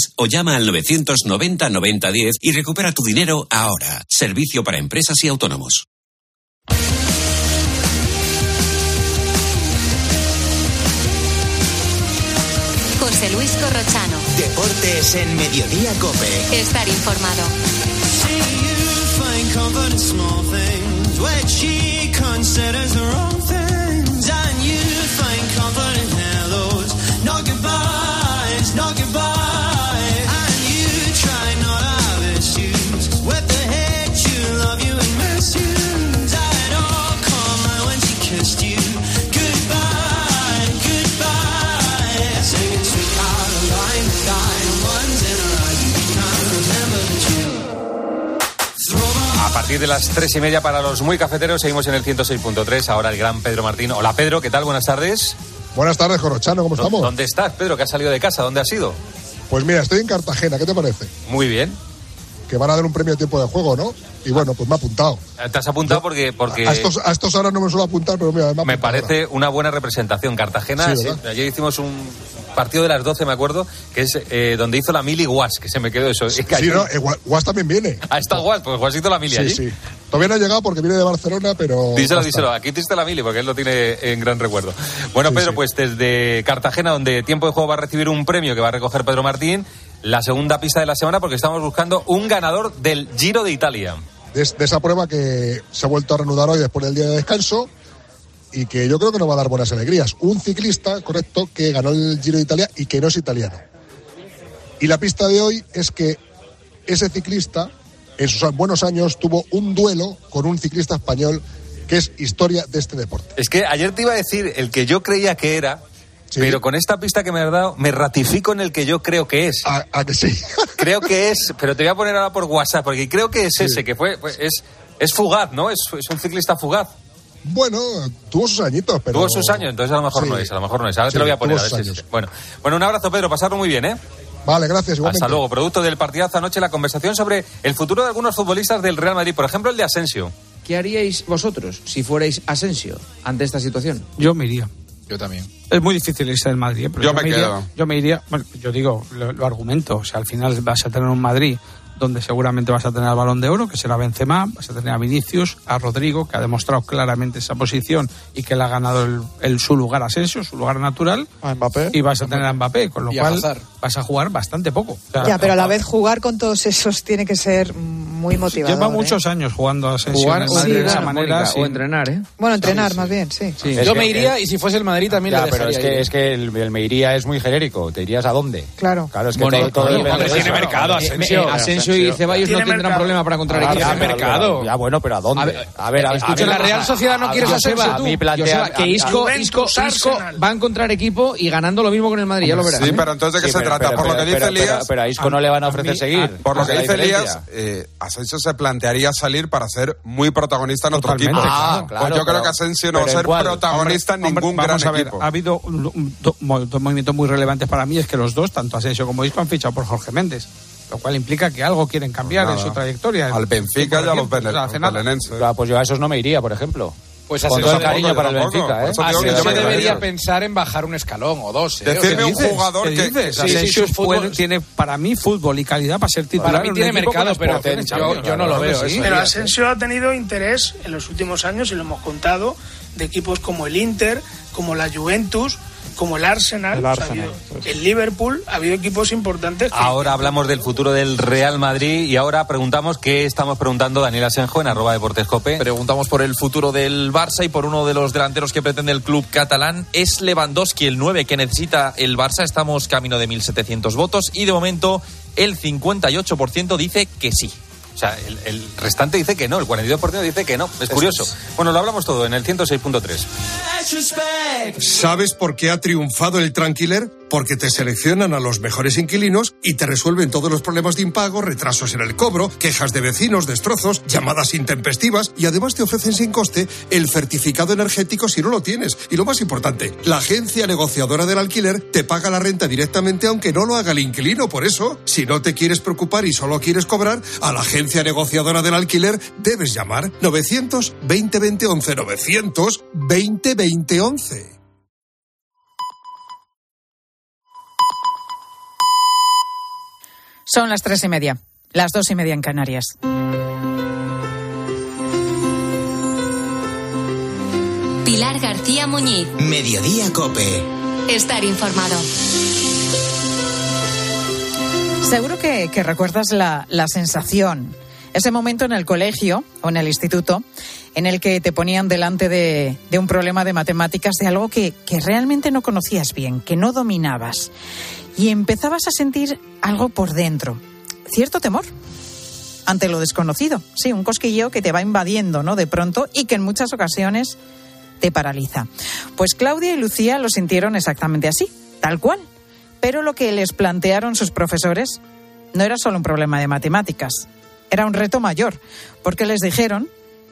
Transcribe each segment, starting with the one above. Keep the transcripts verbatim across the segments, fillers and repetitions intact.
O llama al novecientos noventa noventa diez y recupera tu dinero ahora. Servicio para empresas y autónomos. José Luis Corrochano. Deportes en Mediodía COPE. Estar informado. A partir de las tres y media para los muy cafeteros seguimos en el ciento seis punto tres. Ahora el gran Pedro Martín. Hola Pedro, ¿qué tal? Buenas tardes. Buenas tardes, Corrochano, ¿cómo estamos? ¿Dónde estás, Pedro? ¿Que has salido de casa? ¿Dónde has ido? Pues mira, estoy en Cartagena, ¿qué te parece? Muy bien. Que van a dar un premio de tiempo de juego, ¿no? Y bueno, pues me ha apuntado. ¿Te has apuntado? Yo, porque, porque... A estos, a estos ahora no me suelo apuntar, pero mira, me, me parece ahora una buena representación. Cartagena, sí, sí, ayer hicimos un partido de las doce, me acuerdo, que es eh, donde hizo la mili Guas, que se me quedó eso. Sí, sí, no, eh, Guas también viene. Ah, está Guas, pues Guas hizo la mili sí, allí. Sí, Todavía no ha llegado porque viene de Barcelona, pero... Díselo, díselo, aquí hiciste la mili porque él lo tiene en gran recuerdo. Bueno, sí, Pedro, sí. Pues desde Cartagena, donde Tiempo de Juego va a recibir un premio que va a recoger Pedro Martín, la segunda pista de la semana, porque estamos buscando un ganador del Giro de Italia. De, de esa prueba que se ha vuelto a reanudar hoy después del día de descanso y que yo creo que nos va a dar buenas alegrías. Un ciclista, correcto, que ganó el Giro de Italia y que no es italiano. Y la pista de hoy es que ese ciclista, en sus buenos años, tuvo un duelo con un ciclista español que es historia de este deporte. Es que ayer te iba a decir el que yo creía que era... Sí. Pero con esta pista que me has dado, me ratifico en el que yo creo que es. ¿A, a que sí? Creo que es, pero te voy a poner ahora por WhatsApp, porque creo que es sí. ese, que fue, pues, es, es fugaz, ¿no? Es, es un ciclista fugaz. Bueno, tuvo sus añitos, pero... Tuvo sus años, entonces a lo mejor sí. no es, a lo mejor no es. Ahora sí, te lo voy a poner, a ver si es. Bueno, bueno, un abrazo, Pedro, pasarlo muy bien, ¿eh? Vale, gracias, igualmente. Hasta luego. Producto del partidazo anoche, la conversación sobre el futuro de algunos futbolistas del Real Madrid, por ejemplo, el de Asensio. ¿Qué haríais vosotros si fuerais Asensio ante esta situación? Yo me iría. Yo también. Es muy difícil irse del Madrid, ¿eh? Pero yo, yo me, me quedo. Iría, yo me iría, bueno, yo digo, lo, lo argumento, o sea, al final vas a tener un Madrid donde seguramente vas a tener al Balón de Oro, que será Benzema, vas a tener a Vinicius, a Rodrigo, que ha demostrado claramente esa posición y que le ha ganado el, el, su lugar a Asensio, su lugar natural, a Mbappé, y vas a tener a Mbappé, con lo y cual Hazard. Vas a jugar bastante poco. O sea, ya, pero a la vez jugar con todos esos tiene que ser muy motivador. Lleva ¿eh? muchos años jugando a Asensio jugar, en el Madrid sí, de esa bueno, manera. Mónica, sin... O entrenar, ¿eh? Bueno, entrenar sí, más sí. bien, sí. sí yo que, me iría y si fuese el Madrid también ya, le dejaría. Pero es que, es que el, el me iría es muy genérico. ¿Te irías a dónde? Claro. Claro, es que bueno, todo, todo bueno, el tiene claro, mercado, Asensio. Eh, eh, Asensio y Ceballos no tendrán mercado. problema para encontrar ah, equipo. Tiene mercado. Ya, bueno, pero ¿a dónde? A ver, a ver, a ver. escucha, a la ver, Real Sociedad no quieres Asensio tú. Mi plantea, Joseba, que Isco, Isco, Isco va a encontrar equipo y ganando lo mismo con el Madrid, ya lo verás. Sí, ¿eh? pero entonces ¿de qué sí, se pero, trata? pero, por pero, lo que dice pero, Elías... Pero, pero a Isco no le van a ofrecer mí, seguir. Por lo que dice diferencia. Elías, eh, Asensio se plantearía salir para ser muy protagonista en otro Totalmente, equipo. Ah, claro, pues yo pero, creo que Asensio no va a ser ¿cuál? protagonista hombre, en ningún hombre, gran vamos a ver, equipo. ha habido un, un, do, dos movimientos muy relevantes para mí, es que los dos, tanto Asensio como Isco, han fichado por Jorge Méndez, lo cual implica que algo quieren cambiar pues en su trayectoria. Al Benfica y a los belenenses. belenenses. Claro, pues yo a esos no me iría, por ejemplo. Pues con todo el cariño para el Benfica, ¿eh? Asensio debería pensar en bajar un escalón o dos. ¿eh? Decirme un dices? jugador ¿Qué que... dices? que Asensio sí, puede, fútbol... tiene para mí fútbol y calidad para ser titular. Para mí tiene mercado, pero yo, yo no lo veo. Sí. Pero Asensio ha tenido interés en los últimos años, y lo hemos contado, de equipos como el Inter, como la Juventus, como el Arsenal, el, Arsenal, o sea, ha habido, el Liverpool, ha habido equipos importantes. Que... Ahora hablamos del futuro del Real Madrid y ahora preguntamos qué estamos preguntando Daniel Asenjo en arroba Deportes Cope. Preguntamos por el futuro del Barça y por uno de los delanteros que pretende el club catalán. Es Lewandowski el nueve que necesita el Barça. Estamos camino de mil setecientos votos y de momento el cincuenta y ocho por ciento dice que sí. O sea, el, el restante dice que no, el cuarenta y dos por ciento dice que no. Es curioso. Bueno, lo hablamos todo en el ciento seis punto tres. ¿Sabes por qué ha triunfado el Tranquiler? Porque te seleccionan a los mejores inquilinos y te resuelven todos los problemas de impago, retrasos en el cobro, quejas de vecinos, destrozos, llamadas intempestivas y además te ofrecen sin coste el certificado energético si no lo tienes. Y lo más importante, la agencia negociadora del alquiler te paga la renta directamente aunque no lo haga el inquilino. Por eso, si no te quieres preocupar y solo quieres cobrar, a la agencia negociadora del alquiler debes llamar novecientos veinte veinte once, novecientos veinte veinte once. – Son las tres y media, las dos y media en Canarias. Pilar García Muñiz. Mediodía COPE. Estar informado. Seguro que, que recuerdas la, la sensación, ese momento en el colegio o en el instituto en el que te ponían delante de, de un problema de matemáticas, de algo que, que realmente no conocías bien, que no dominabas, y empezabas a sentir algo por dentro, cierto temor ante lo desconocido, sí, un cosquilleo que te va invadiendo, ¿no?, de pronto, y que en muchas ocasiones te paraliza. Pues Claudia y Lucía lo sintieron exactamente así, tal cual. Pero lo que les plantearon sus profesores no era solo un problema de matemáticas, era un reto mayor, porque les dijeron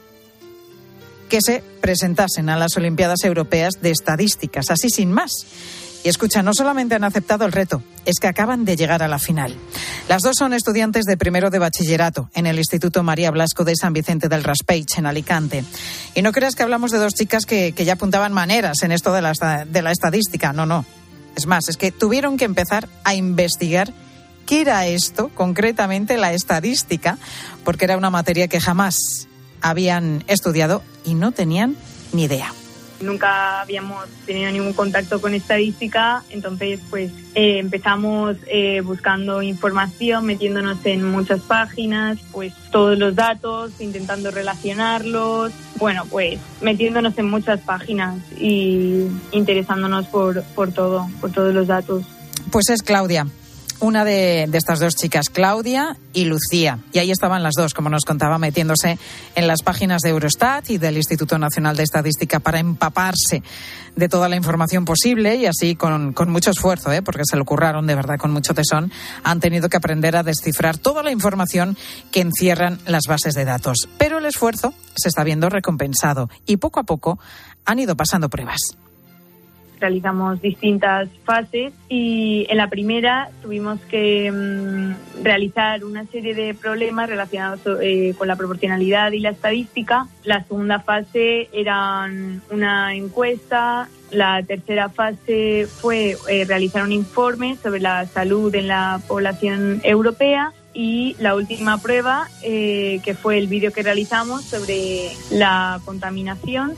que se presentasen a las Olimpiadas Europeas de Estadísticas, así sin más. Y escucha, no solamente han aceptado el reto, es que acaban de llegar a la final. Las dos son estudiantes de primero de bachillerato en el Instituto María Blasco de San Vicente del Raspeig, en Alicante. Y no creas que hablamos de dos chicas que, que ya apuntaban maneras en esto de la, de la estadística, no, no. Es más, es que tuvieron que empezar a investigar qué era esto, concretamente la estadística, porque era una materia que jamás habían estudiado y no tenían ni idea. Nunca habíamos tenido ningún contacto con estadística, entonces pues eh, empezamos eh, buscando información, metiéndonos en muchas páginas, pues todos los datos, intentando relacionarlos, bueno, pues metiéndonos en muchas páginas y interesándonos por, por todo, por todos los datos. Pues es Claudia, una de, de estas dos chicas, Claudia y Lucía. Y ahí estaban las dos, como nos contaba, metiéndose en las páginas de Eurostat y del Instituto Nacional de Estadística para empaparse de toda la información posible, y así con, con mucho esfuerzo, ¿eh? porque se lo curraron de verdad con mucho tesón, han tenido que aprender a descifrar toda la información que encierran las bases de datos. Pero el esfuerzo se está viendo recompensado y poco a poco han ido pasando pruebas. Realizamos distintas fases y en la primera tuvimos que mmm, realizar una serie de problemas relacionados eh, con la proporcionalidad y la estadística. La segunda fase era una encuesta. La tercera fase fue eh, realizar un informe sobre la salud en la población europea. Y la última prueba, eh, que fue el vídeo que realizamos sobre la contaminación.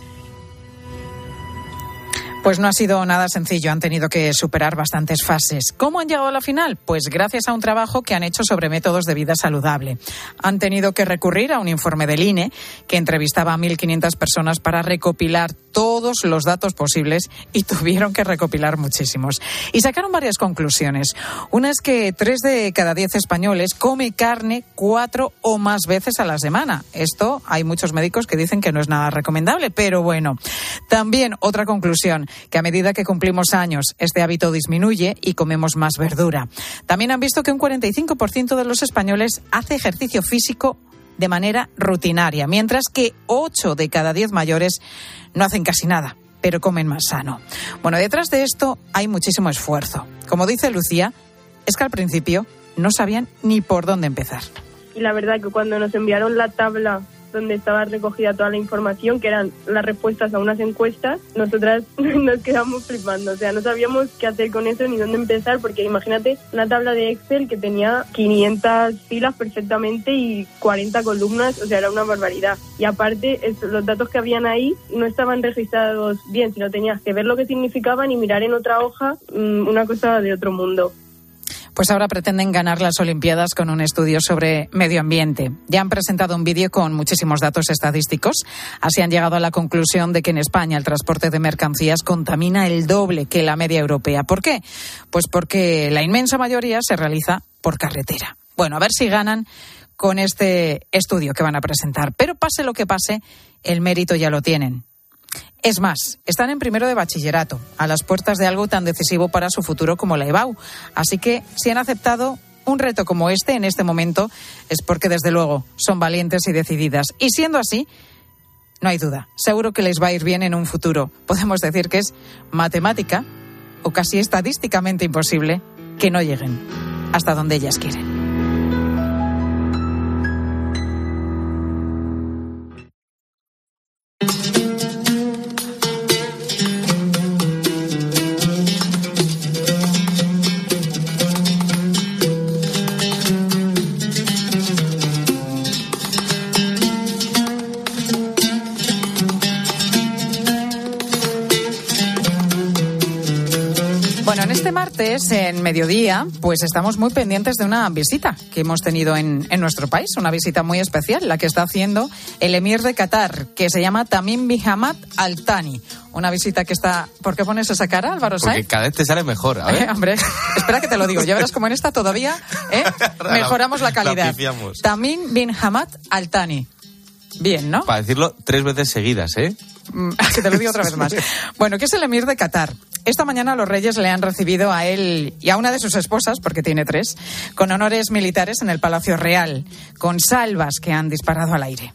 Pues no ha sido nada sencillo, han tenido que superar bastantes fases. ¿Cómo han llegado a la final? Pues gracias a un trabajo que han hecho sobre métodos de vida saludable. Han tenido que recurrir a un informe del I N E que entrevistaba a mil quinientas personas para recopilar todos los datos posibles, y tuvieron que recopilar muchísimos. Y sacaron varias conclusiones. Una es que tres de cada diez españoles come carne cuatro o más veces a la semana. Esto hay muchos médicos que dicen que no es nada recomendable, pero bueno. También otra conclusión, que a medida que cumplimos años, este hábito disminuye y comemos más verdura. También han visto que un cuarenta y cinco por ciento de los españoles hace ejercicio físico de manera rutinaria, mientras que ocho de cada diez mayores no hacen casi nada, pero comen más sano. Bueno, detrás de esto hay muchísimo esfuerzo. Como dice Lucía, es que al principio no sabían ni por dónde empezar. Y la verdad que cuando nos enviaron la tabla donde estaba recogida toda la información, que eran las respuestas a unas encuestas, nosotras nos quedamos flipando. O sea, no sabíamos qué hacer con eso ni dónde empezar, porque imagínate una tabla de Excel que tenía quinientas filas perfectamente y cuarenta columnas, o sea, era una barbaridad. Y aparte, eso, los datos que habían ahí no estaban registrados bien, sino tenías que ver lo que significaban y mirar en otra hoja mmm, una cosa de otro mundo. Pues ahora pretenden ganar las Olimpiadas con un estudio sobre medio ambiente. Ya han presentado un vídeo con muchísimos datos estadísticos. Así han llegado a la conclusión de que en España el transporte de mercancías contamina el doble que la media europea. ¿Por qué? Pues porque la inmensa mayoría se realiza por carretera. Bueno, a ver si ganan con este estudio que van a presentar. Pero pase lo que pase, el mérito ya lo tienen. Es más, están en primero de bachillerato, a las puertas de algo tan decisivo para su futuro como la E B A U. Así que, si han aceptado un reto como este en este momento, es porque, desde luego, son valientes y decididas. Y siendo así, no hay duda, seguro que les va a ir bien en un futuro. Podemos decir que es matemática, o casi estadísticamente imposible, que no lleguen hasta donde ellas quieren. este martes, en mediodía, pues estamos muy pendientes de una visita que hemos tenido en, en nuestro país, una visita muy especial, la que está haciendo el emir de Qatar, que se llama Tamim bin Hamad Al Thani. Una visita que está... ¿Por qué pones esa cara, Álvaro Sainz? Porque cada vez te sale mejor, a ver. Eh, hombre, espera que te lo digo. Ya verás como en esta todavía ¿eh? mejoramos la calidad. La Tamim bin Hamad Al Thani. Bien, ¿no? Para decirlo tres veces seguidas, ¿eh? Que te lo digo otra vez más. Bueno, ¿qué es el emir de Qatar? Esta mañana los reyes le han recibido a él y a una de sus esposas, porque tiene tres, con honores militares en el Palacio Real, con salvas que han disparado al aire.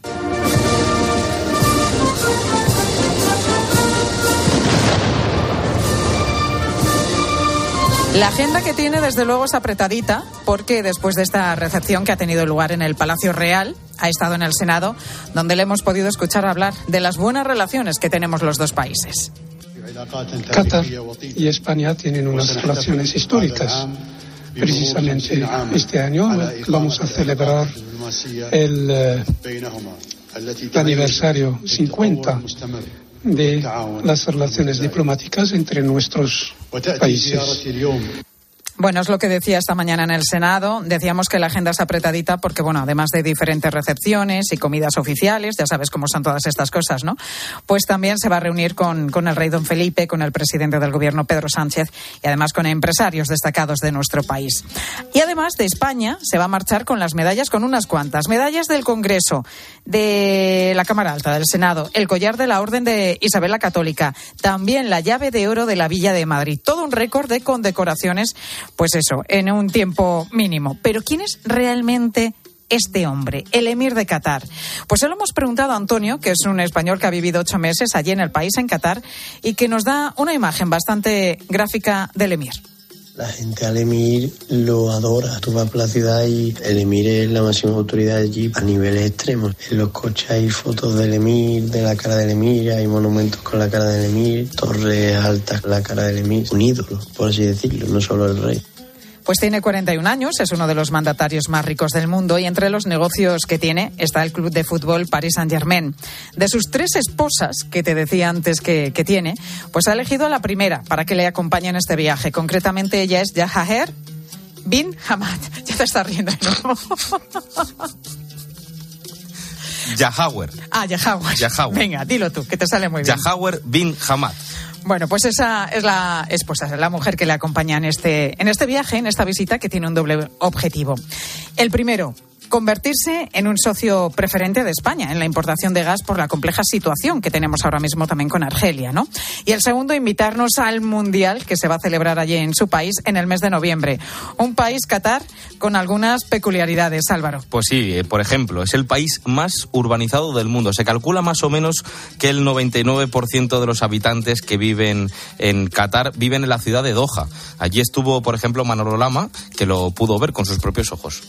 La agenda que tiene, desde luego, es apretadita, porque después de esta recepción que ha tenido lugar en el Palacio Real, ha estado en el Senado, donde le hemos podido escuchar hablar de las buenas relaciones que tenemos los dos países. Qatar y España tienen unas relaciones históricas. Precisamente este año vamos a celebrar el, eh, el aniversario cincuenta de las relaciones diplomáticas entre nuestros países. Bueno, es lo que decía esta mañana en el Senado. Decíamos que la agenda es apretadita porque, bueno, además de diferentes recepciones y comidas oficiales, ya sabes cómo son todas estas cosas, ¿no? Pues también se va a reunir con, con el rey don Felipe, con el presidente del gobierno Pedro Sánchez y además con empresarios destacados de nuestro país. Y además de España se va a marchar con las medallas, con unas cuantas. Medallas del Congreso, de la Cámara Alta, del Senado, el collar de la Orden de Isabel la Católica, también la llave de oro de la Villa de Madrid. Todo un récord de condecoraciones. Pues eso, en un tiempo mínimo. Pero ¿quién es realmente este hombre, el emir de Qatar? Pues se lo hemos preguntado a Antonio, que es un español que ha vivido ocho meses allí en el país, en Qatar, y que nos da una imagen bastante gráfica del emir. La gente al emir lo adora. Tú vas por la ciudad y el emir es la máxima autoridad allí a niveles extremos. En los coches hay fotos del emir, de la cara del emir, hay monumentos con la cara del emir, torres altas con la cara del emir. Un ídolo, por así decirlo, no solo el rey. Pues tiene cuarenta y un años, es uno de los mandatarios más ricos del mundo y entre los negocios que tiene está el club de fútbol Paris Saint-Germain. De sus tres esposas, que te decía antes que, que tiene, pues ha elegido a la primera para que le acompañe en este viaje. Concretamente ella es Jahawer bin Hamad. Ya te estás riendo, ¿no? Jahawer. Ah, Jahawer. Jahawer. Venga, dilo tú, que te sale muy bien. Jahawer bin Hamad. Bueno, pues esa es la esposa, la mujer que le acompaña en este, en este viaje, en esta visita, que tiene un doble objetivo. El primero, convertirse en un socio preferente de España en la importación de gas por la compleja situación que tenemos ahora mismo también con Argelia, ¿no? Y el segundo, invitarnos al Mundial que se va a celebrar allí en su país en el mes de noviembre. Un país, Qatar, con algunas peculiaridades, Álvaro. Pues sí, eh, por ejemplo, es el país más urbanizado del mundo. Se calcula más o menos que el noventa y nueve por ciento de los habitantes que viven en Qatar viven en la ciudad de Doha. Allí estuvo, por ejemplo, Manolo Lama, que lo pudo ver con sus propios ojos.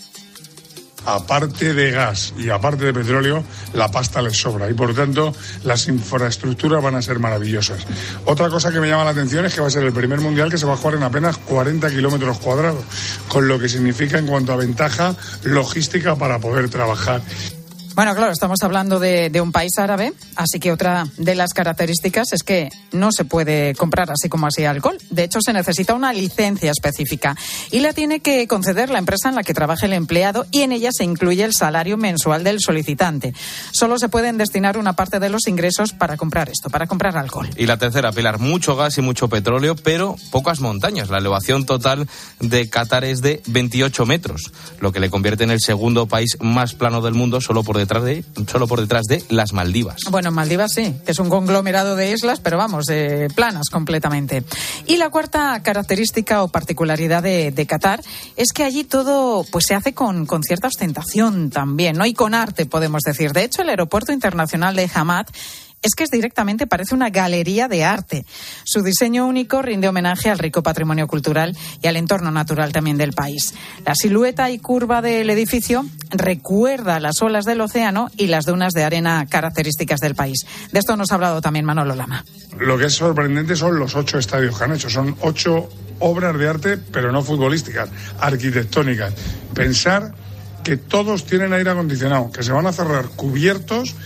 Aparte de gas y aparte de petróleo, la pasta les sobra y por tanto las infraestructuras van a ser maravillosas. Otra cosa que me llama la atención es que va a ser el primer mundial que se va a jugar en apenas cuarenta kilómetros cuadrados, con lo que significa en cuanto a ventaja logística para poder trabajar. Bueno, claro, estamos hablando de, de un país árabe, así que otra de las características es que no se puede comprar así como así alcohol. De hecho, se necesita una licencia específica y la tiene que conceder la empresa en la que trabaja el empleado y en ella se incluye el salario mensual del solicitante. Solo se pueden destinar una parte de los ingresos para comprar esto, para comprar alcohol. Y la tercera, Pilar, mucho gas y mucho petróleo, pero pocas montañas. La elevación total de Qatar es de veintiocho metros, lo que le convierte en el segundo país más plano del mundo, solo por detrás De, solo por detrás de las Maldivas. Bueno, Maldivas sí, que es un conglomerado de islas, pero vamos, eh, planas completamente. Y la cuarta característica o particularidad de, de Qatar es que allí todo pues se hace con, con cierta ostentación también, ¿no? Y con arte, podemos decir. De hecho, el aeropuerto internacional de Hamad es que es directamente, parece una galería de arte. Su diseño único rinde homenaje al rico patrimonio cultural y al entorno natural también del país. La silueta y curva del edificio recuerda las olas del océano y las dunas de arena características del país. De esto nos ha hablado también Manolo Lama. Lo que es sorprendente son los ocho estadios que han hecho. Son ocho obras de arte, pero no futbolísticas, arquitectónicas. Pensar que todos tienen aire acondicionado, que se van a cerrar cubiertos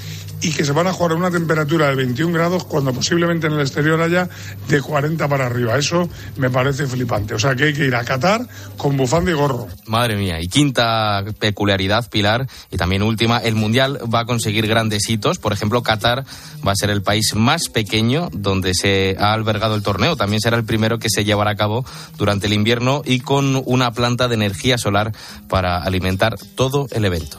y que se van a jugar a una temperatura de veintiún grados cuando posiblemente en el exterior haya de cuarenta para arriba. Eso me parece flipante. O sea que hay que ir a Qatar con bufanda y gorro. Madre mía. Y quinta peculiaridad, Pilar, y también última, el Mundial va a conseguir grandes hitos. Por ejemplo, Qatar va a ser el país más pequeño donde se ha albergado el torneo. También será el primero que se llevará a cabo durante el invierno y con una planta de energía solar para alimentar todo el evento.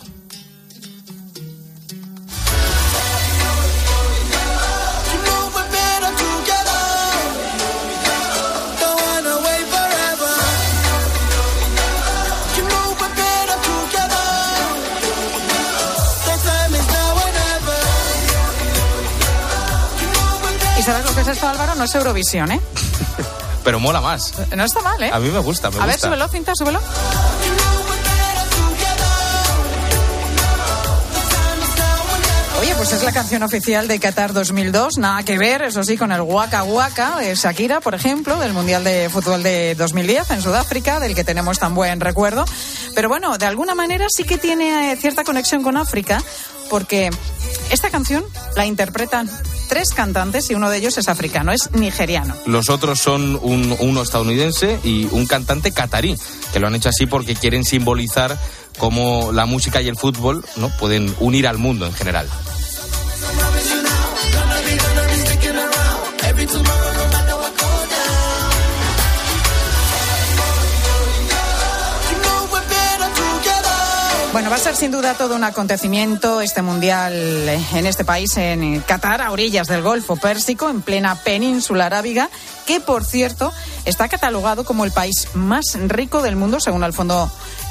¿Y sabes lo que es esto, Álvaro? No es Eurovisión, ¿eh? Pero mola más. No está mal, ¿eh? A mí me gusta, me A gusta. ver, súbelo, cinta, súbelo. Oye, pues es la canción oficial de Qatar dos mil dos, nada que ver, eso sí, con el Waka Waka de Shakira, por ejemplo, del Mundial de Fútbol de dos mil diez en Sudáfrica, del que tenemos tan buen recuerdo. Pero bueno, de alguna manera sí que tiene cierta conexión con África, porque esta canción la interpretan tres cantantes y uno de ellos es africano, es nigeriano. Los otros son un, uno estadounidense y un cantante catarí, que lo han hecho así porque quieren simbolizar cómo la música y el fútbol, ¿no?, pueden unir al mundo en general. Bueno, va a ser sin duda todo un acontecimiento este mundial en este país, en Qatar, a orillas del Golfo Pérsico, en plena península arábiga, que por cierto está catalogado como el país más rico del mundo según el Fondo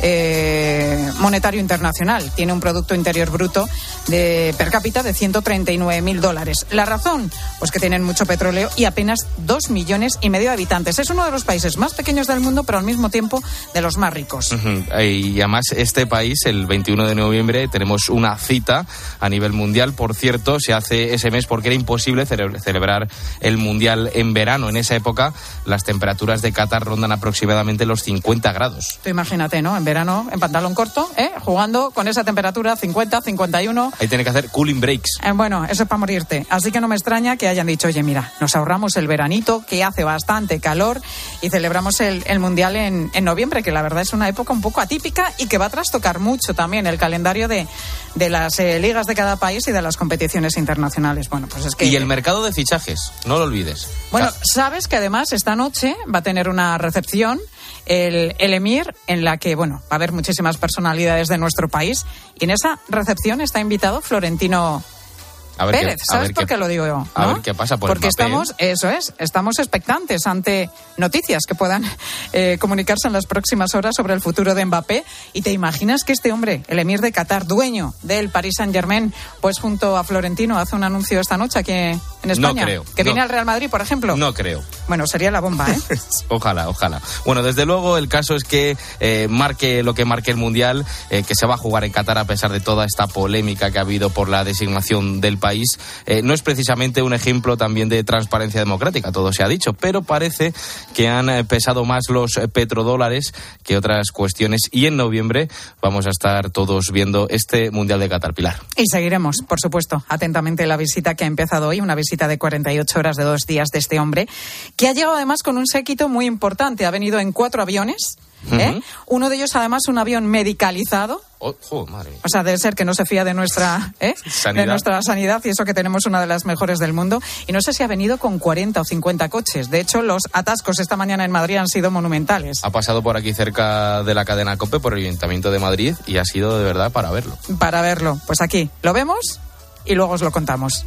eh, Monetario Internacional. Tiene un Producto Interior Bruto de per cápita de ciento treinta y nueve mil dólares. ¿La razón? Pues que tienen mucho petróleo y apenas dos millones y medio de habitantes. Es uno de los países más pequeños del mundo, pero al mismo tiempo de los más ricos. Uh-huh. Y además este país, el veintiuno de noviembre, tenemos una cita a nivel mundial. Por cierto, se hace ese mes porque era imposible cele- celebrar el mundial en verano. En esa época las temperaturas de Qatar rondan aproximadamente los cincuenta grados. Tú imagínate, ¿no? En verano, en pantalón corto, ¿eh? Jugando con esa temperatura, cincuenta, cincuenta y uno. Ahí tiene que hacer cooling breaks. Eh, bueno, eso es para morirte. Así que no me extraña que hayan dicho, oye, mira, nos ahorramos el veranito, que hace bastante calor, y celebramos el, el mundial en, en noviembre, que la verdad es una época un poco atípica y que va a trastocar mucho también el calendario de, de las eh, ligas de cada país y de las competiciones internacionales. Bueno, pues es que... Y el mercado de fichajes, no lo olvides. Bueno, sabes que además esta noche va a tener una recepción el, el Emir, en la que, bueno, va a haber muchísimas personalidades de nuestro país, y en esa recepción está invitado Florentino A ver Pérez. qué, ¿Sabes ver por qué, qué lo digo yo? A ¿no? ver qué pasa por Porque el papel. estamos, eso es, estamos expectantes ante noticias que puedan eh, comunicarse en las próximas horas sobre el futuro de Mbappé. Y te imaginas que este hombre, el emir de Qatar, dueño del Paris Saint-Germain, pues junto a Florentino hace un anuncio esta noche aquí en España. No creo. Que no. viene al Real Madrid, por ejemplo. No creo. Bueno, sería la bomba, ¿eh? Ojalá, ojalá. Bueno, desde luego el caso es que eh, marque lo que marque el Mundial, eh, que se va a jugar en Qatar a pesar de toda esta polémica que ha habido por la designación del país. Eh, no es precisamente un ejemplo también de transparencia democrática, todo se ha dicho, pero parece que han eh, pesado más los eh, petrodólares que otras cuestiones, y en noviembre vamos a estar todos viendo este Mundial de Qatar, Pilar. Y seguiremos, por supuesto, atentamente la visita que ha empezado hoy, una visita de cuarenta y ocho horas de dos días de este hombre, que ha llegado además con un séquito muy importante. Ha venido en cuatro aviones, ¿eh? Uh-huh. Uno de ellos además un avión medicalizado. Oh, oh, madre mía. O sea, debe ser que no se fía de nuestra, ¿eh? ¿Sanidad? de nuestra sanidad, y eso que tenemos una de las mejores del mundo. Y no sé si ha venido con cuarenta o cincuenta coches. De hecho, los atascos esta mañana en Madrid han sido monumentales. Ha pasado por aquí cerca de la cadena COPE, por el Ayuntamiento de Madrid, y ha sido de verdad para verlo. Para verlo. Pues aquí lo vemos y luego os lo contamos.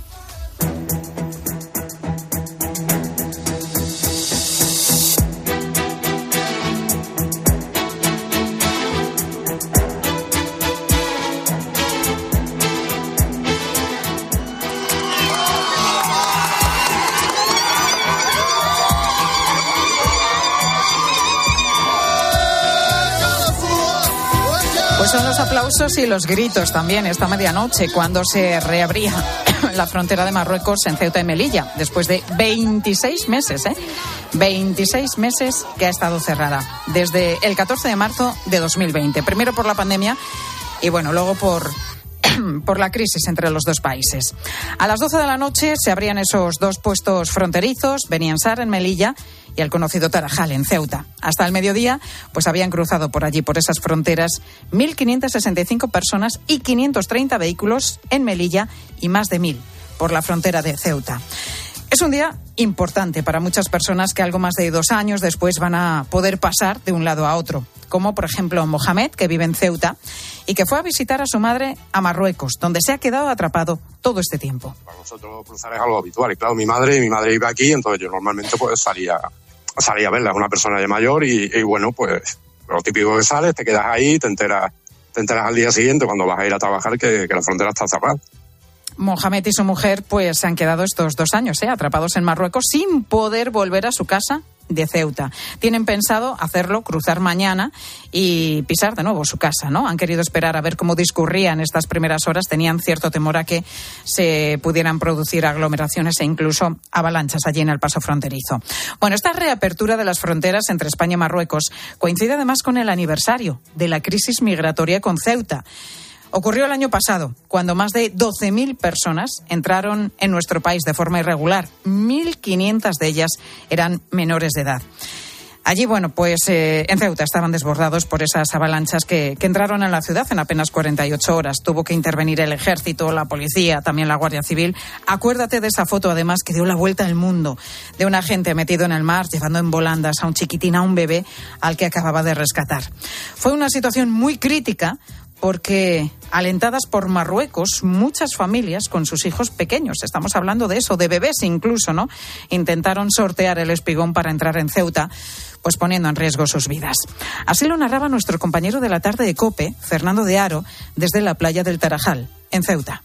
Pues son los aplausos y los gritos también esta medianoche, cuando se reabría la frontera de Marruecos en Ceuta y Melilla, después de veintiséis meses, ¿eh? veintiséis meses que ha estado cerrada, desde el catorce de marzo de dos mil veinte. Primero por la pandemia y, bueno, luego por por la crisis entre los dos países. A las doce de la noche se abrían esos dos puestos fronterizos, Beniansar en Melilla y el conocido Tarajal en Ceuta. Hasta el mediodía, pues habían cruzado por allí, por esas fronteras, mil quinientas sesenta y cinco personas y quinientos treinta vehículos en Melilla y más de mil por la frontera de Ceuta. Es un día importante para muchas personas que algo más de dos años después van a poder pasar de un lado a otro, como por ejemplo Mohamed, que vive en Ceuta y que fue a visitar a su madre a Marruecos, donde se ha quedado atrapado todo este tiempo. Para nosotros cruzar es algo habitual y claro, mi madre, mi madre iba aquí, entonces yo normalmente pues salía, salía a verla, es una persona ya mayor y, y bueno, pues lo típico que sales, te quedas ahí, te enteras, te enteras al día siguiente cuando vas a ir a trabajar que, que la frontera está cerrada. Mohamed y su mujer pues se han quedado estos dos años ¿eh? atrapados en Marruecos sin poder volver a su casa de Ceuta. Tienen pensado hacerlo, cruzar mañana y pisar de nuevo su casa, ¿no? Han querido esperar a ver cómo discurrían estas primeras horas. Tenían cierto temor a que se pudieran producir aglomeraciones e incluso avalanchas allí en el paso fronterizo. Bueno, esta reapertura de las fronteras entre España y Marruecos coincide además con el aniversario de la crisis migratoria con Ceuta. Ocurrió el año pasado, cuando más de doce mil personas entraron en nuestro país de forma irregular. mil quinientas de ellas eran menores de edad. Allí, bueno, pues eh, en Ceuta estaban desbordados por esas avalanchas que, que entraron en la ciudad en apenas cuarenta y ocho horas. Tuvo que intervenir el ejército, la policía, también la Guardia Civil. Acuérdate de esa foto, además, que dio la vuelta al mundo, de un agente metido en el mar, llevando en volandas a un chiquitín, a un bebé, al que acababa de rescatar. Fue una situación muy crítica, porque alentadas por Marruecos, muchas familias con sus hijos pequeños, estamos hablando de eso, de bebés incluso, ¿no?, intentaron sortear el espigón para entrar en Ceuta, pues poniendo en riesgo sus vidas. Así lo narraba nuestro compañero de la tarde de COPE, Fernando de Aro, desde la playa del Tarajal, en Ceuta.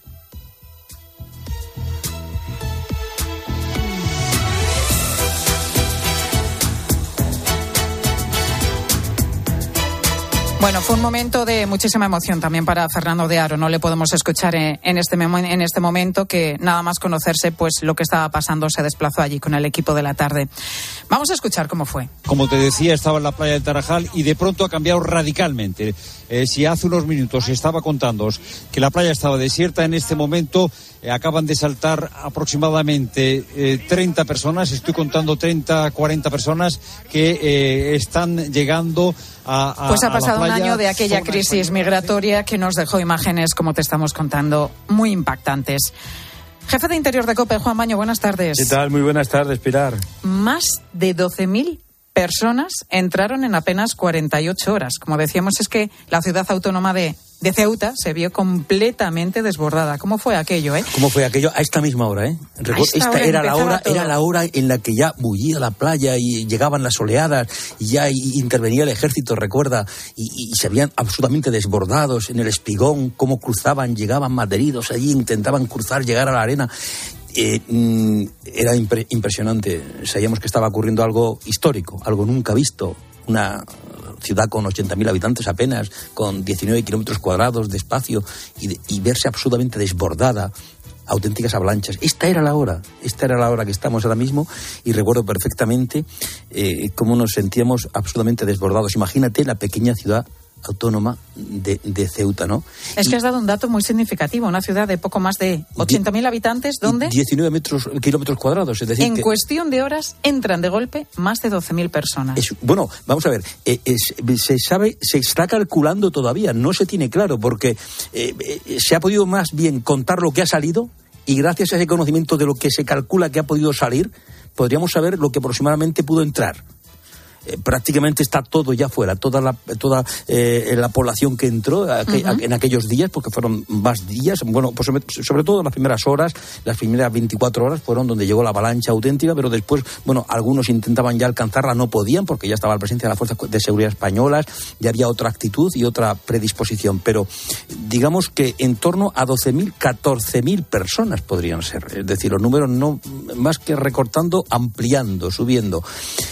Bueno, fue un momento de muchísima emoción también para Fernando de Aro. No le podemos escuchar en este, en este momento, que nada más conocerse pues lo que estaba pasando se desplazó allí con el equipo de la tarde. Vamos a escuchar cómo fue. Como te decía, estaba en la playa del Tarajal y de pronto ha cambiado radicalmente. Eh, si hace unos minutos estaba contándoos que la playa estaba desierta, en este momento eh, acaban de saltar aproximadamente eh, treinta personas, estoy contando treinta, cuarenta personas que eh, están llegando a, a Pues ha pasado a la playa, un año de aquella crisis migratoria que nos dejó imágenes, como te estamos contando, muy impactantes. Jefe de Interior de COPE, Juan Baño, buenas tardes. ¿Qué tal? Muy buenas tardes, Pilar. Más de doce mil personas entraron en apenas cuarenta y ocho horas. Como decíamos, es que la ciudad autónoma de, de Ceuta se vio completamente desbordada. ¿Cómo fue aquello, eh? ¿Cómo fue aquello? A esta misma hora, ¿eh? Recuerdo, esta, esta hora era la hora, todo. Era la hora en la que ya bullía la playa y llegaban las oleadas y ya intervenía el ejército, recuerda, y, y se habían absolutamente desbordados en el espigón, cómo cruzaban, llegaban malheridos allí, intentaban cruzar, llegar a la arena. Eh, mm, era impre- impresionante. Sabíamos que estaba ocurriendo algo histórico, algo nunca visto. Una ciudad con ochenta mil habitantes apenas, con diecinueve kilómetros cuadrados de espacio y, de, y verse absolutamente desbordada, auténticas avalanchas. Esta era la hora, esta era la hora que estamos ahora mismo y recuerdo perfectamente eh, cómo nos sentíamos absolutamente desbordados. Imagínate la pequeña ciudad autónoma de, de Ceuta, ¿no? Es que has dado un dato muy significativo, una ciudad de poco más de ochenta mil habitantes, ¿dónde? diecinueve metros, kilómetros cuadrados, es decir... En que, cuestión de horas entran de golpe más de doce mil personas. Es, bueno, vamos a ver, eh, es, se sabe, se está calculando todavía, no se tiene claro, porque eh, eh, se ha podido más bien contar lo que ha salido y gracias a ese conocimiento de lo que se calcula que ha podido salir, podríamos saber lo que aproximadamente pudo entrar. Eh, prácticamente está todo ya fuera, toda la toda eh, la población que entró aqu- uh-huh. en aquellos días, porque fueron más días, bueno, pues sobre, sobre todo las primeras horas, las primeras veinticuatro horas fueron donde llegó la avalancha auténtica, pero después, bueno, algunos intentaban ya alcanzarla, no podían, porque ya estaba la presencia de las fuerzas de seguridad españolas, ya había otra actitud y otra predisposición, pero digamos que en torno a doce mil, catorce mil personas podrían ser, es decir, los números no más que recortando, ampliando, subiendo.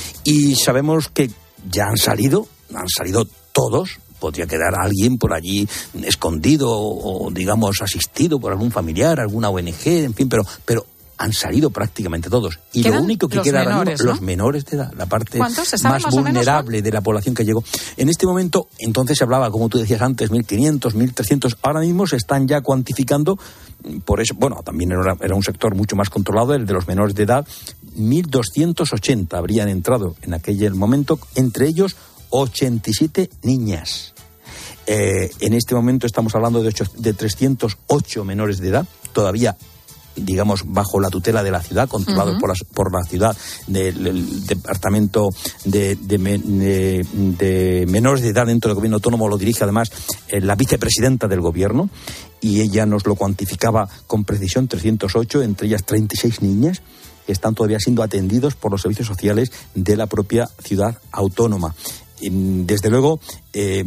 Y sabemos que ya han salido, han salido todos, podría quedar alguien por allí escondido o, digamos, asistido por algún familiar, alguna O N Ge, en fin, pero, pero han salido prácticamente todos. Y lo único que queda ahora mismo, ¿no? Los menores de edad, la parte más, más vulnerable menos, de la población que llegó. En este momento, entonces se hablaba, como tú decías antes, mil quinientos, mil trescientos. Ahora mismo se están ya cuantificando, por eso, bueno, también era, era un sector mucho más controlado, el de los menores de edad. mil doscientos ochenta habrían entrado en aquel momento, entre ellos ochenta y siete niñas. Eh, en este momento estamos hablando de, ocho, de trescientos ocho menores de edad, todavía digamos bajo la tutela de la ciudad, controlados uh-huh. por, la, por la ciudad, del, del departamento de, de, de, de menores de edad dentro del gobierno autónomo. Lo dirige además eh, la vicepresidenta del gobierno, y ella nos lo cuantificaba con precisión: trescientos ocho, entre ellas treinta y seis niñas, que están todavía siendo atendidos por los servicios sociales de la propia ciudad autónoma. Desde luego, eh,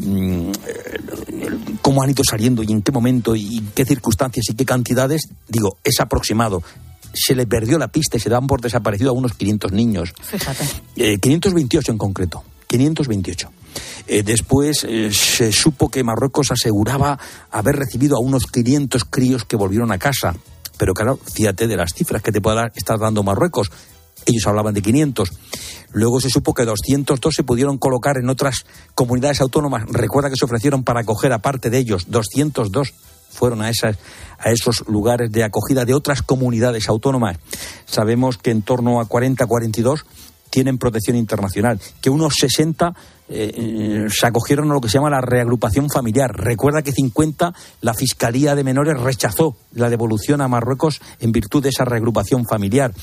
cómo han ido saliendo y en qué momento y en qué circunstancias y qué cantidades, digo, es aproximado. Se le perdió la pista y se dan por desaparecido a unos quinientos niños. Fíjate. Eh, quinientos veintiocho en concreto. quinientos veintiocho. Eh, después eh, se supo que Marruecos aseguraba haber recibido a unos quinientos críos que volvieron a casa. Pero claro, fíjate de las cifras que te puede dar, estar dando Marruecos. Ellos hablaban de quinientos. Luego se supo que doscientos dos se pudieron colocar en otras comunidades autónomas. Recuerda que se ofrecieron para acoger, aparte de ellos, doscientos dos fueron a, esas, a esos lugares de acogida de otras comunidades autónomas. Sabemos que en torno a cuarenta, cuarenta y dos tienen protección internacional, que unos sesenta eh, se acogieron a lo que se llama la reagrupación familiar. Recuerda que cincuenta la Fiscalía de Menores rechazó la devolución a Marruecos en virtud de esa reagrupación familiar.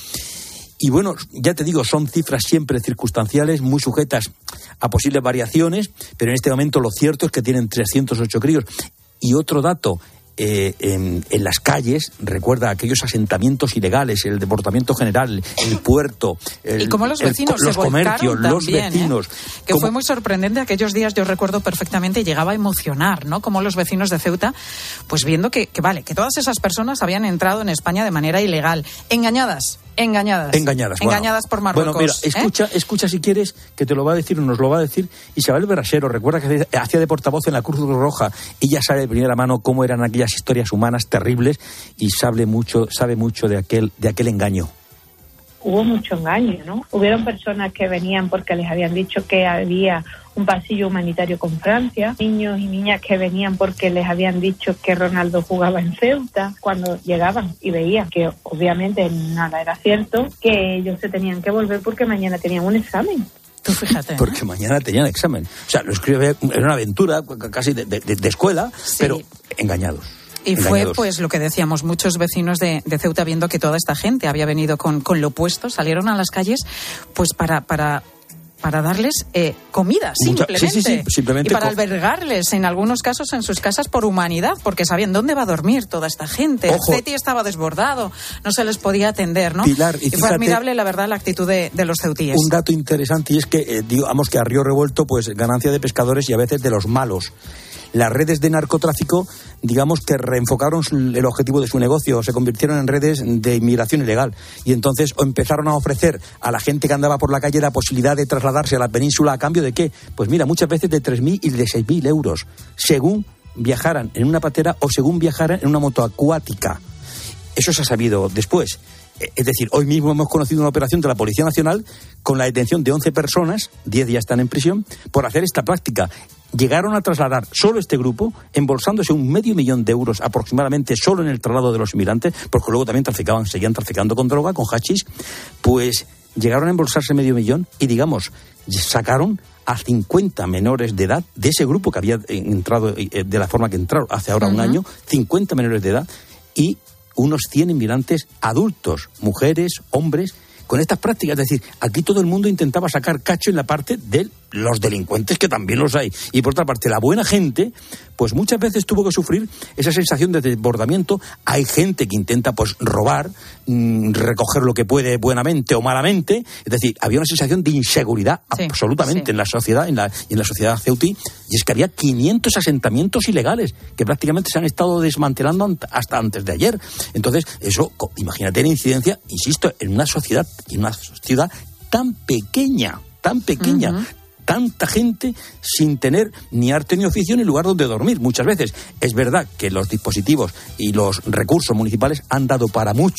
Y bueno, ya te digo, son cifras siempre circunstanciales, muy sujetas a posibles variaciones, pero en este momento lo cierto es que tienen trescientos ocho críos. Y otro dato, eh, en, en las calles, recuerda aquellos asentamientos ilegales, el deportamiento general, el puerto, el, y como los vecinos el, los se comercios, también, los vecinos. ¿eh? Que como... fue muy sorprendente aquellos días, yo recuerdo perfectamente, llegaba a emocionar, ¿no? Como los vecinos de Ceuta, pues viendo que, que vale, que todas esas personas habían entrado en España de manera ilegal, engañadas. Engañadas. Engañadas. Engañadas bueno, por Marruecos. Bueno, mira, escucha, ¿eh? escucha si quieres, que te lo va a decir o nos lo va a decir Isabel Berasero. Recuerda que hacía de portavoz en la Cruz Roja. Ella sabe de primera mano cómo eran aquellas historias humanas terribles y sabe mucho, sabe mucho de aquel, de aquel engaño. Hubo mucho engaño, ¿no? Hubieron personas que venían porque les habían dicho que había un pasillo humanitario con Francia, niños y niñas que venían porque les habían dicho que Ronaldo jugaba en Ceuta. Cuando llegaban y veían que obviamente nada era cierto, que ellos se tenían que volver porque mañana tenían un examen. Tú fíjate. Porque mañana tenían examen. O sea, lo escribe, era una aventura casi de, de, de escuela, sí. Pero engañados. Y fue, pues, lo que decíamos, muchos vecinos de, de Ceuta, viendo que toda esta gente había venido con, con lo opuesto, salieron a las calles, pues, para... para para darles eh, comida, simplemente. Mucha, sí, sí, sí, simplemente. Y para albergarles, en algunos casos, en sus casas por humanidad, porque sabían dónde va a dormir toda esta gente. Ojo. El Ceti estaba desbordado, no se les podía atender, ¿no? Pilar, y, y fue admirable, la verdad, la actitud de, de los ceutíes. Un dato interesante, y es que, eh, digamos que a río revuelto, pues, ganancia de pescadores y a veces de los malos. Las redes de narcotráfico, digamos que reenfocaron el objetivo de su negocio, se convirtieron en redes de inmigración ilegal y entonces empezaron a ofrecer a la gente que andaba por la calle la posibilidad de trasladarse a la península, ¿a cambio de qué? Pues mira, muchas veces de tres mil y de seis mil euros, según viajaran en una patera o según viajaran en una moto acuática. Eso se ha sabido después. Es decir, hoy mismo hemos conocido una operación de la Policía Nacional con la detención de once personas, diez ya están en prisión, por hacer esta práctica. Llegaron a trasladar solo este grupo, embolsándose un medio millón de euros aproximadamente solo en el traslado de los inmigrantes, porque luego también traficaban, seguían traficando con droga, con hachís, pues llegaron a embolsarse medio millón y, digamos, sacaron a cincuenta menores de edad de ese grupo que había entrado de la forma que entraron hace ahora uh-huh. un año, cincuenta menores de edad y unos cien inmigrantes adultos, mujeres, hombres, con estas prácticas. Es decir, aquí todo el mundo intentaba sacar cacho en la parte de los delincuentes, que también los hay. Y por otra parte, la buena gente, pues muchas veces tuvo que sufrir esa sensación de desbordamiento. Hay gente que intenta, pues, robar, mmm, recoger lo que puede buenamente o malamente. Es decir, había una sensación de inseguridad sí, absolutamente sí. en la sociedad, en la, en la sociedad ceutí. Y es que había quinientos asentamientos ilegales que prácticamente se han estado desmantelando hasta antes de ayer. Entonces, eso, imagínate la incidencia, insisto, en una sociedad, en una ciudad tan pequeña, tan pequeña. Uh-huh. Tanta gente sin tener ni arte ni oficio ni lugar donde dormir. Muchas veces es verdad que los dispositivos y los recursos municipales han dado para mucho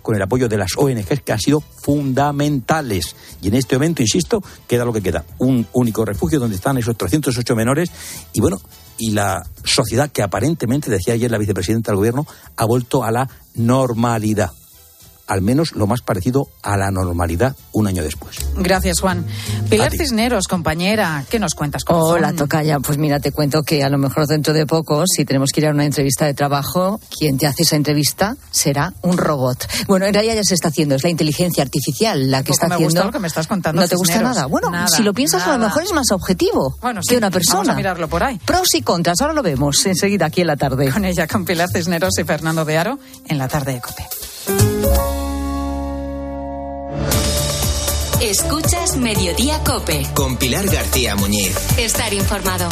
con el apoyo de las O N Ges que han sido fundamentales. Y en este momento, insisto, queda lo que queda, un único refugio donde están esos trescientos ocho menores y bueno, y la sociedad que aparentemente, decía ayer la vicepresidenta del gobierno, ha vuelto a la normalidad. Al menos lo más parecido a la normalidad un año después. Gracias, Juan. Pilar Cisneros, compañera, ¿qué nos cuentas? Hola, son? Tocaya. Pues mira, te cuento que a lo mejor dentro de poco, si tenemos que ir a una entrevista de trabajo, quien te hace esa entrevista será un robot. Bueno, en realidad ya se está haciendo, es la inteligencia artificial la que está me haciendo. Gusta lo que me estás contando, ¿No te Cisneros? gusta nada? Bueno, nada, si lo piensas, nada. a lo mejor es más objetivo bueno, sí, que una persona. Vamos a mirarlo por ahí. Pros y contras, ahora lo vemos enseguida aquí en la tarde. Con ella, con Pilar Cisneros y Fernando de Aro, en la tarde de COPE. Escuchas Mediodía COPE. Con Pilar García Muñiz. Estar informado.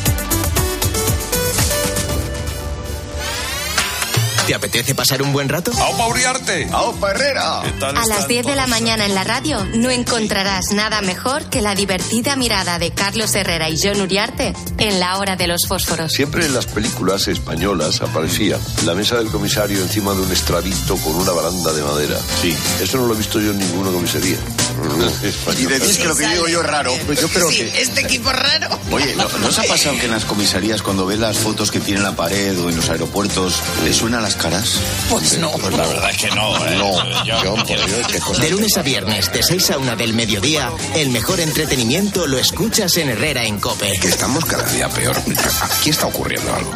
¿Te apetece pasar un buen rato? ¡Aupa Uriarte! ¡Aupa Herrera! A las diez de la mañana en la radio no encontrarás nada mejor que la divertida mirada de Carlos Herrera y Jon Uriarte en La Hora de los Fósforos. Siempre en las películas españolas aparecía la mesa del comisario encima de un estrabito con una baranda de madera. Sí, eso no lo he visto yo en ninguna comisaría. Y decís que lo que digo yo es raro. Pues yo creo sí, que... este equipo es raro. Oye, ¿no, ¿no os ha pasado que en las comisarías, cuando ves las fotos que tiene en la pared o en los aeropuertos, le suenan las caras? Pues no. Pues la verdad es que no, ¿eh? No, yo, por Dios, qué cosa. De lunes a viernes, de seis a una del mediodía, el mejor entretenimiento lo escuchas en Herrera en COPE. Que estamos cada día peor. Aquí está ocurriendo algo.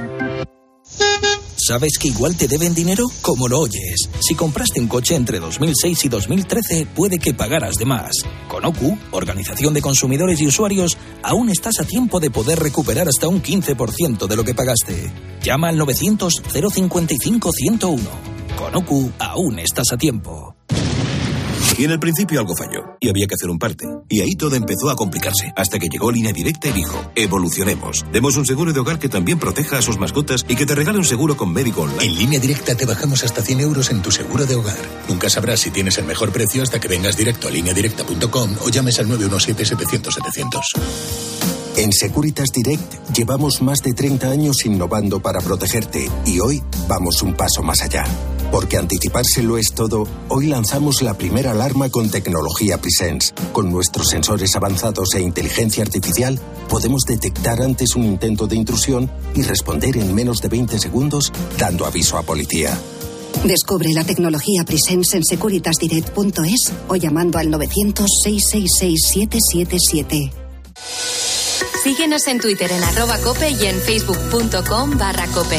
¿Sabes que igual te deben dinero? Como lo oyes. Si compraste un coche entre dos mil seis y dos mil trece, puede que pagaras de más. Con O C U, Organización de Consumidores y Usuarios, aún estás a tiempo de poder recuperar hasta un quince por ciento de lo que pagaste. Llama al novecientos cero cincuenta y cinco ciento uno. Con O C U, aún estás a tiempo. Y en el principio algo falló, y había que hacer un parte. Y ahí todo empezó a complicarse, hasta que llegó Línea Directa y dijo, evolucionemos. Demos un seguro de hogar que también proteja a sus mascotas y que te regale un seguro con médico online. En Línea Directa te bajamos hasta cien euros en tu seguro de hogar. Nunca sabrás si tienes el mejor precio hasta que vengas directo a línea directa punto com o llames al nueve uno siete, setecientos, setecientos. En Securitas Direct llevamos más de treinta años innovando para protegerte y hoy vamos un paso más allá. Porque anticipárselo es todo, hoy lanzamos la primera alarma con tecnología Presence. Con nuestros sensores avanzados e inteligencia artificial, podemos detectar antes un intento de intrusión y responder en menos de veinte segundos, dando aviso a policía. Descubre la tecnología Presence en securitas direct punto es o llamando al novecientos, seiscientos sesenta y seis, siete siete siete. Síguenos en Twitter en arroba cope y en facebook punto com barra cope.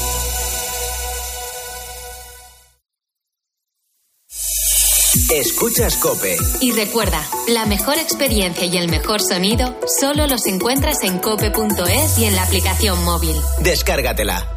Escuchas COPE. Y recuerda, la mejor experiencia y el mejor sonido solo los encuentras en cope punto es y en la aplicación móvil. Descárgatela.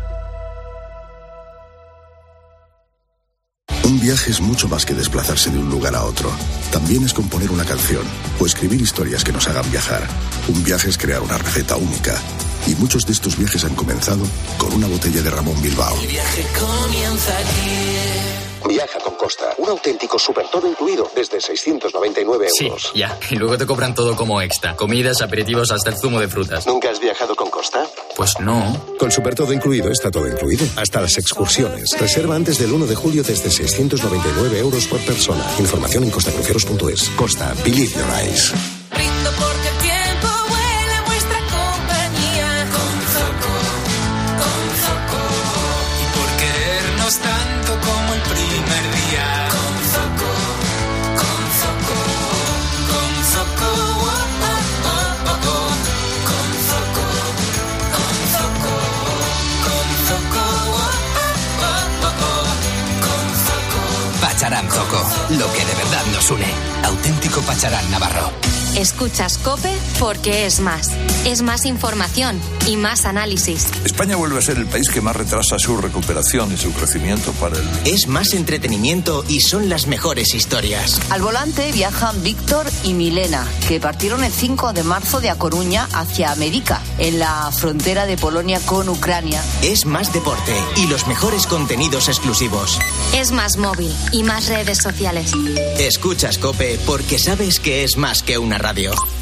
Un viaje es mucho más que desplazarse de un lugar a otro. También es componer una canción o escribir historias que nos hagan viajar. Un viaje es crear una receta única. Y muchos de estos viajes han comenzado con una botella de Ramón Bilbao. El viaje comienza aquí. Viaja con Costa, un auténtico super todo incluido desde seiscientos noventa y nueve euros. Sí, ya. Y luego te cobran todo como extra. Comidas, aperitivos, hasta el zumo de frutas. ¿Nunca has viajado con Costa? Pues no. Con super todo incluido está todo incluido. Hasta las excursiones. Reserva antes del uno de julio desde seiscientos noventa y nueve euros por persona. Información en costacruceros punto es. Costa, believe your eyes. Brindo porque el tiempo vuela en vuestra compañía. Con Zoco, con Zoco. Y por querernos tanto como el primer día. Con Zoco, con Zoco, con Zoco. Oh, oh, oh, oh. Con Zoco, con Zoco, con Zoco. Oh, oh, oh, oh. Con Zoco. Pacharán Zoco, lo que de verdad nos une. Auténtico Pacharán Navarro. Escuchas COPE porque es más. Es más información y más análisis. España vuelve a ser el país que más retrasa su recuperación y su crecimiento para el... Es más entretenimiento y son las mejores historias. Al volante viajan Víctor y Milena, que partieron el cinco de marzo de A Coruña hacia América, en la frontera de Polonia con Ucrania. Es más deporte y los mejores contenidos exclusivos. Es más móvil y más redes sociales. Escuchas COPE porque sabes que es más que una radio.